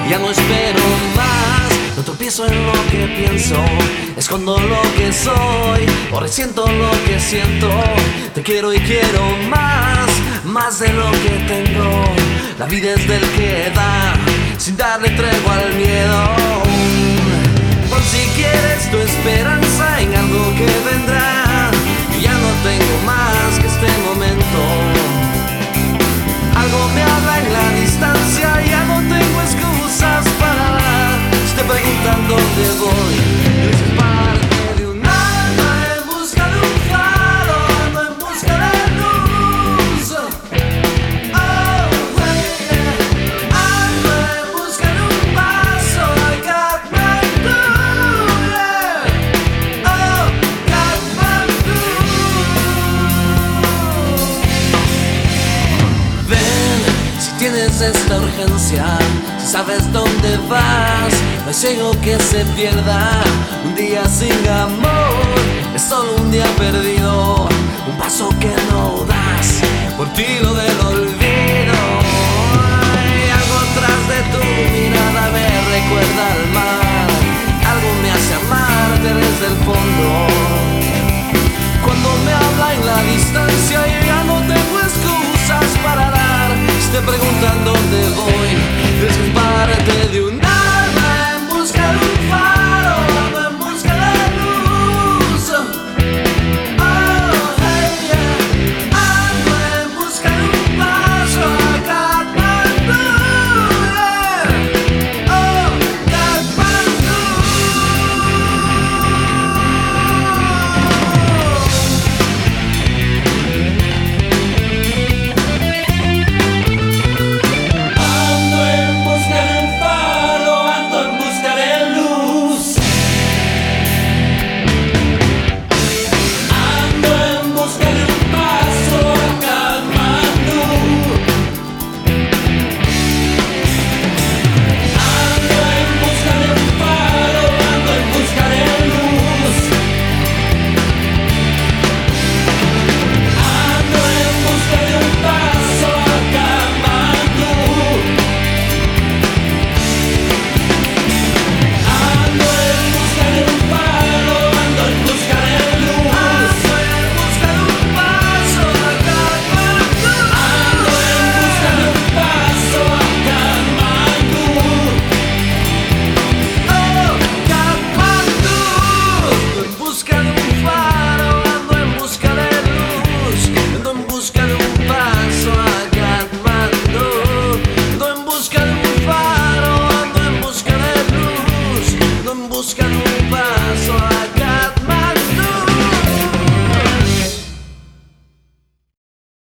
Ya no espero más, no tropiezo en lo que pienso, escondo lo que soy, o resiento lo que siento. Te quiero y quiero más de lo que tengo. La vida es del que da, sin darle tregua al miedo. Por si quieres tu esperanza en algo que vendrá, ya no tengo más que este momento. Algo me habla en la distancia, ya no tengo excusas para dar. Si te preguntan dónde voy, es parte de un alma en busca de un faro, ando en busca de luz. Oh, yeah. Ando en busca de un paso a Katmandú, yeah. Oh, Katmandú. Tienes esta urgencia, si sabes dónde vas, no hay ciego que se pierda. Un día sin amor es solo un día perdido, un paso que no das por ti lo del olvido. Hay algo tras de tu mirada, me recuerda al mar, algo me hace amarte desde el fondo. Cuando me habla en la distancia, yo ya no tengo excusas para dar. Si te preguntan dónde voy, es parte de un alma en busca de un faro, ando en busca de luz. Oh, hey, yeah. Ando en busca de un paso a Katmandú, yeah. Oh, Katmandú. Busca un paso a